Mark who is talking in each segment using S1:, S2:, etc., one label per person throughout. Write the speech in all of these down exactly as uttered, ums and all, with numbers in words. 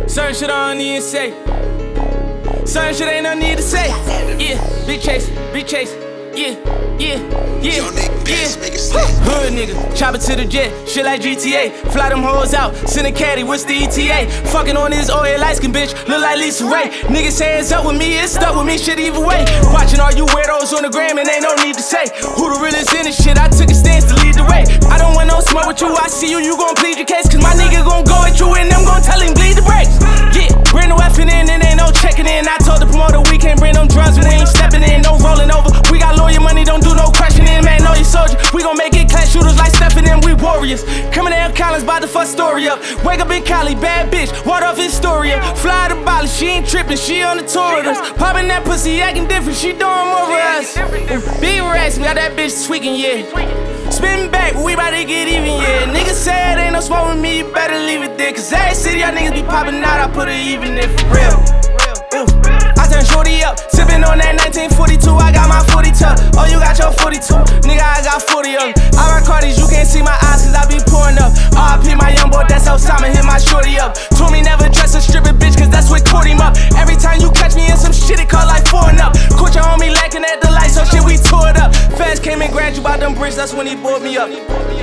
S1: Certain shit I don't need to say. Certain shit ain't no need to say. Yeah, big chase, big chase. Yeah, yeah, yeah, yeah. Hood nigga, chop it to the jet, shit like G T A. Fly them hoes out, send a caddy, what's the E T A? Fucking on this old light skin bitch, look like Lisa Ray. Niggas say it's up with me, it's stuck with me, shit either way. Watching all you weirdos on the gram and ain't no need to say who the realest in this shit, I took a stance to lead the way. I don't want no smoke with you, I see you, you gon' plead your case. Cause my nigga gon' go at you and them gon' tell him bleed the brakes. Yeah, bring no effing in and ain't no checking in. I told the promoter we can't bring them drugs, we ain't stepping in, no rolling over. We got lawyer money, don't do no questioning, man, know you soldier. We gon' make it class shooters like Stephen and we warriors. Coming down Collins, bout to fuck story up. Wake up in Cali, bad bitch, water off Historia. Fly to Bali, she ain't trippin', she on the tour with us. Poppin' that pussy, acting different, she doing more for us. Big racks, got that bitch tweaking, yeah. Spin back, we bout to get even, yeah. Niggas said ain't no smoke with me, you better leave it there. Cause every city y'all niggas be poppin' out, I put it even in for real. Ooh. I turn shorty up, sippin' on that nineteen forty-two, I got my forty tuck. Oh, you got your forty-two, nigga, I got forty of them. I rock Cardis, you can't see my eyes cause I be pouring up. R I P my young boy, that's Osama, hit my shorty up. Told me never dress a strippin' bitch cause that's what caught him up. Every time you catch me in some shit, it call like four and up. Caught your homie lacking at the light, so shit, we tore it up. Fans came and grabbed you by them bricks, that's when he bought me up.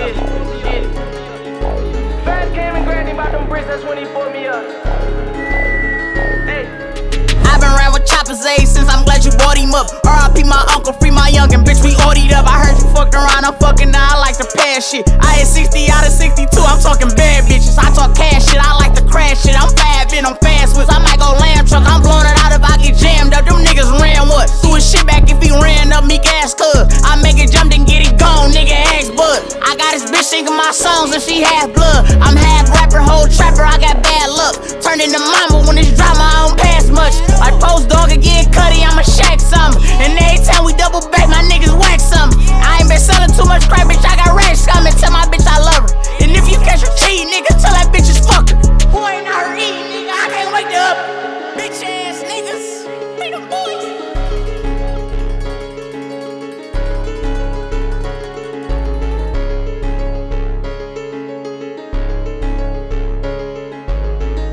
S1: Fans came and grabbed me by them bricks, that's when he bought me up. Hey.
S2: I've been around with choppers, A, since I'm glad you bought him up. R I P my uncle, free my youngin', bitch, we ordered up. I heard you fucked around, I'm fucking now, I like to pass shit. I hit sixty out of sixty-two, I'm talking bad bitches. I talk cash shit, I like to crash shit. I'm fab in, I'm fast with. I might go lamb truck, I'm blowing it out if I get jammed up. Them niggas ran what? Threw his shit back if he ran up, me gas cuz. I make it jump, then get it gone, nigga, ask bud. I got this bitch singing my songs and she half blood. I'm half rapper, whole trapper, I got bad luck. Turned into mama when it's drama, I don't pass much. Like Post Dog again, Cuddy, I'm a Shaq sauce.